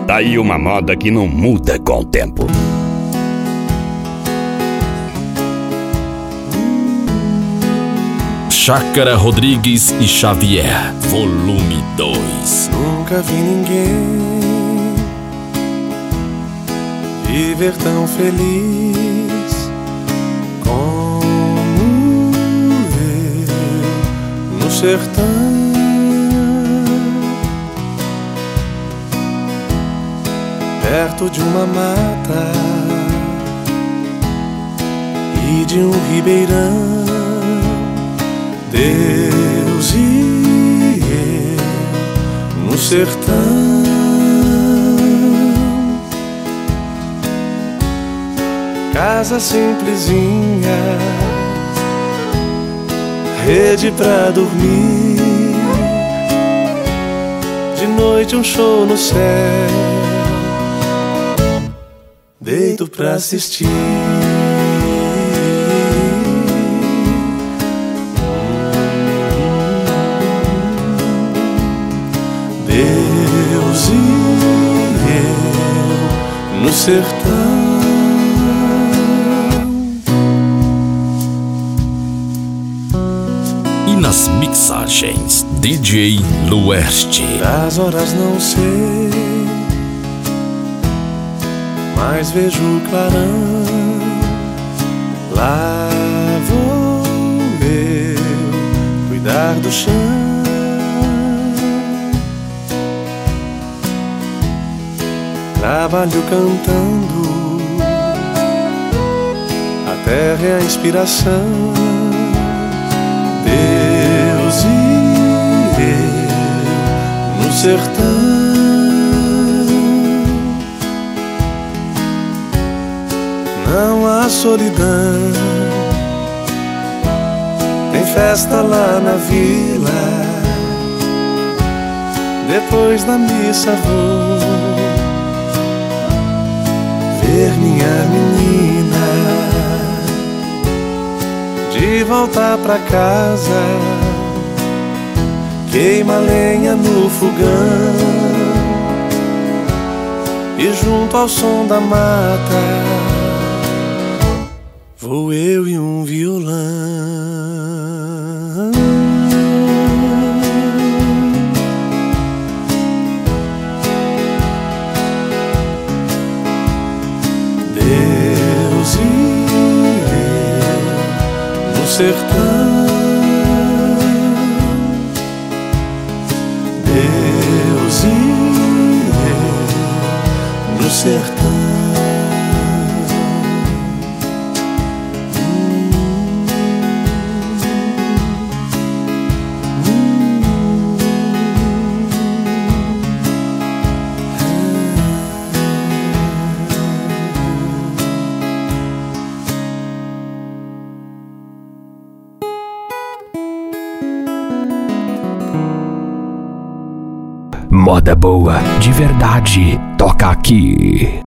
Tá aí uma moda que não muda com o tempo. Chácara Rodrigues e Xavier, volume 2. Nunca vi ninguém viver tão feliz como eu no sertão. Perto de uma mata e de um ribeirão, Deus e eu no sertão. Casa simplesinha, rede pra dormir, de noite um show no céu, deito pra assistir. Deus e eu no sertão. E nas mixagens, DJ Luerste. Das horas não sei, mas vejo o clarão. Lá vou eu cuidar do chão. Trabalho cantando, a terra é a inspiração. Deus e eu no sertão. Não há solidão, tem festa lá na vila. Depois da missa vou ver minha menina. De volta pra casa, queima lenha no fogão, e junto ao som da mata vou eu e um violão. Deus e eu no sertão. Deus e eu no sertão. Moda boa, de verdade, toca aqui.